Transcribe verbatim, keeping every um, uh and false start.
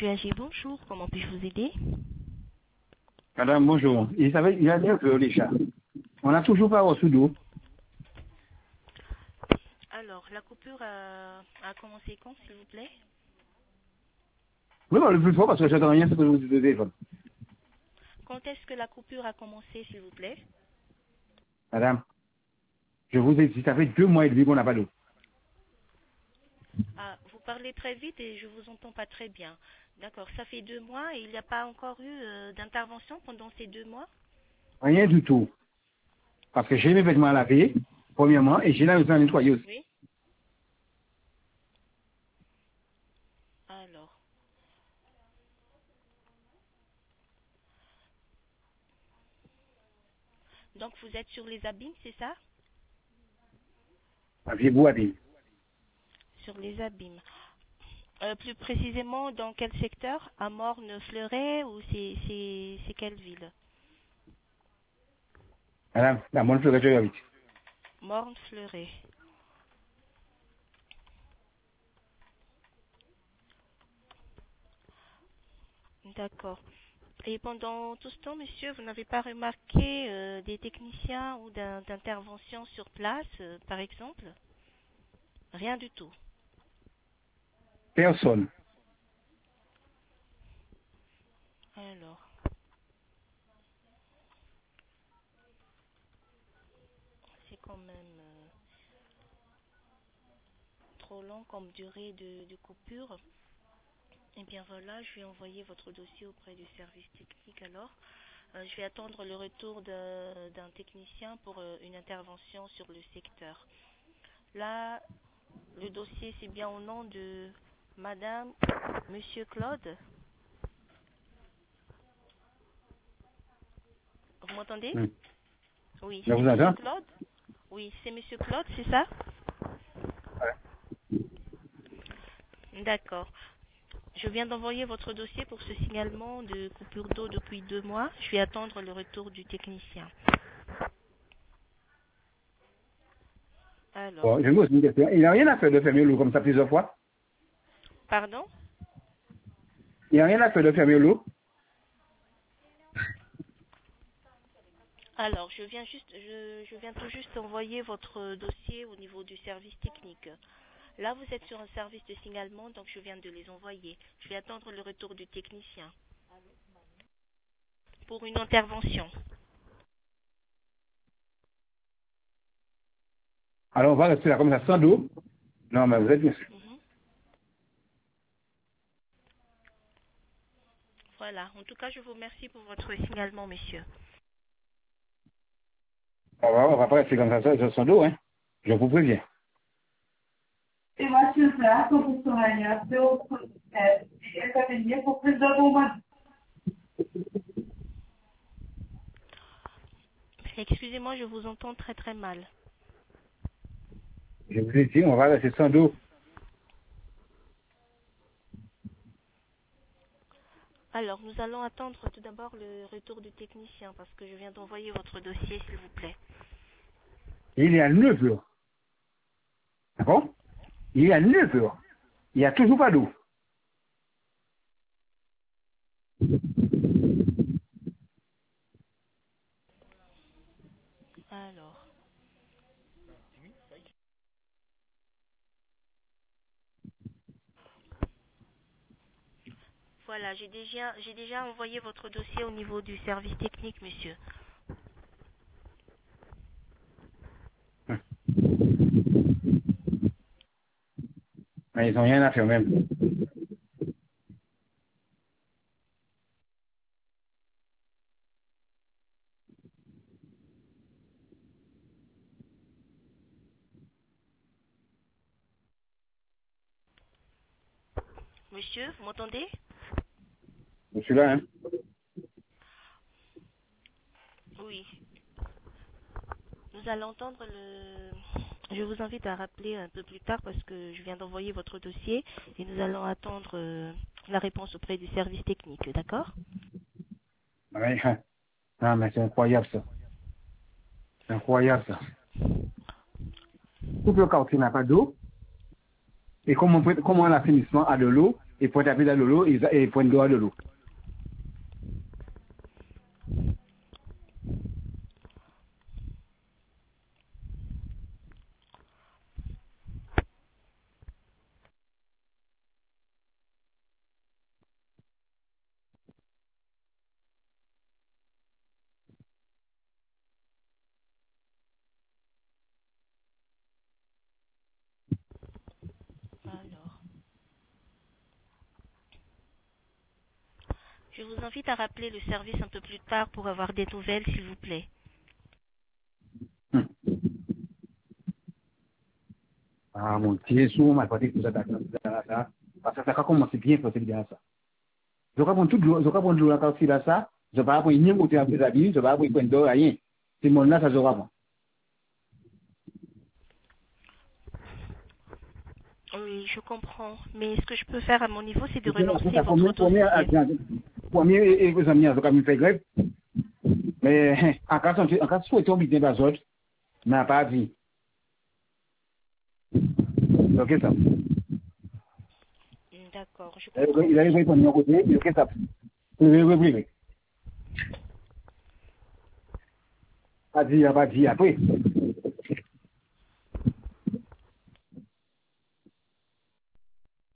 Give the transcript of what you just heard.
Monsieur Agé, bonjour. Comment puis-je vous aider? Madame, bonjour. Il, savait, il a bien que les chats. On n'a toujours pas reçu d'eau. Alors, la coupure a, a commencé quand, s'il vous plaît? Oui, bah, le plus fort parce que j'attends rien, c'est que je vous dis au téléphone. Quand est-ce que la coupure a commencé, s'il vous plaît? Madame, je vous ai dit, ça fait deux mois et demi qu'on n'a pas d'eau. Ah, vous parlez très vite et je vous entends pas très bien. D'accord, ça fait deux mois et il n'y a pas encore eu euh, d'intervention pendant ces deux mois? Rien du tout. Parce que j'ai mes vêtements à laver, premièrement, et j'ai la maison à nettoyer aussi. Oui. Alors, donc vous êtes sur les abîmes, c'est ça? Aviez-vous à dire? Sur les abîmes. Euh, plus précisément, dans quel secteur? À Morne, Fleuret ou c'est c'est c'est quelle ville? Madame, la bonne fleur que je vite. Morne, Fleuret. D'accord. Et pendant tout ce temps, monsieur, vous n'avez pas remarqué euh, des techniciens ou d'un- d'intervention sur place, euh, par exemple? Rien du tout. Personne. Alors, c'est quand même euh, trop long comme durée de, de coupure. Eh bien voilà, je vais envoyer votre dossier auprès du service technique alors. Euh, je vais attendre le retour de- d'un technicien pour euh, une intervention sur le secteur. Là, le dossier, c'est bien au nom de Madame, Monsieur Claude. Vous m'entendez? Hmm. Oui, Je c'est vous Monsieur entends? Claude. Oui, c'est Monsieur Claude, c'est ça? D'accord. Je viens d'envoyer votre dossier pour ce signalement de coupure d'eau depuis deux mois. Je vais attendre le retour du technicien. Alors, Bon, je me pose une question. Il n'a rien à faire de fermer l'eau comme ça plusieurs fois. pardon? Il n'a rien à faire de fermer l'eau. Alors, je viens juste, je, je viens tout juste envoyer votre dossier au niveau du service technique. Là, vous êtes sur un service de signalement, donc je viens de les envoyer. Je vais attendre le retour du technicien pour une intervention. Alors on va rester là comme ça sans d'eau. Non, mais vous êtes bien sûr. Mhm. Voilà. En tout cas, je vous remercie pour votre signalement, monsieur. On va, on va pas rester comme ça sans sans d'eau, hein. Je vous préviens. Eu acho que já como sonhar seu essa academia for precisar de uma Excusez-moi, je vous entends très très mal. Je vous ai dit, on va rester sans d'eau. Alors, nous allons attendre tout d'abord le retour du technicien parce que je viens d'envoyer votre dossier, s'il vous plaît. Il est à neuf heures. D'accord? Il est à neuf heures. Il n'y a toujours pas d'eau. Alors, voilà, j'ai déjà, j'ai déjà envoyé votre dossier au niveau du service technique, monsieur. Mais ils n'ont rien à faire même. Monsieur, vous m'entendez? Je suis là, hein. Oui. Nous allons entendre le... Je vous invite à rappeler un peu plus tard parce que je viens d'envoyer votre dossier et nous allons attendre euh, la réponse auprès du service technique, d'accord? Ouais, hein. Non, mais c'est incroyable ça. C'est incroyable ça. Tout le quartier n'a pas d'eau. Et comment, comment l'assainissement a de l'eau, et point taper dans l'eau et point droit de l'eau. Alors, je vous invite à rappeler le service un peu plus tard pour avoir des nouvelles, s'il vous plaît. Hum. Ah, mon Dieu, sous ma pratique, tout ça, ça, parce que ça a commencé bien, parce que bien ça. Je vais prendre tout l'eau, je vais prendre l'eau là, là, ça, je vais pas prendre une côté à des habits, je vais pas prendre point d'eau, rien. C'est mon là, ça se va. Oui, je comprends. Mais ce que je peux faire à mon niveau, c'est de C'est relancer la votre première, dossier. première, et vos amis, je vais me faire grève. Mais, en cas de, en cas de souhait, on dit des autres, n'a pas dit. Ok, ça. D'accord, je comprends. Il a répondu de mon côté, ok, ça. Oui, oui, oui. Pas dit, pas dit après.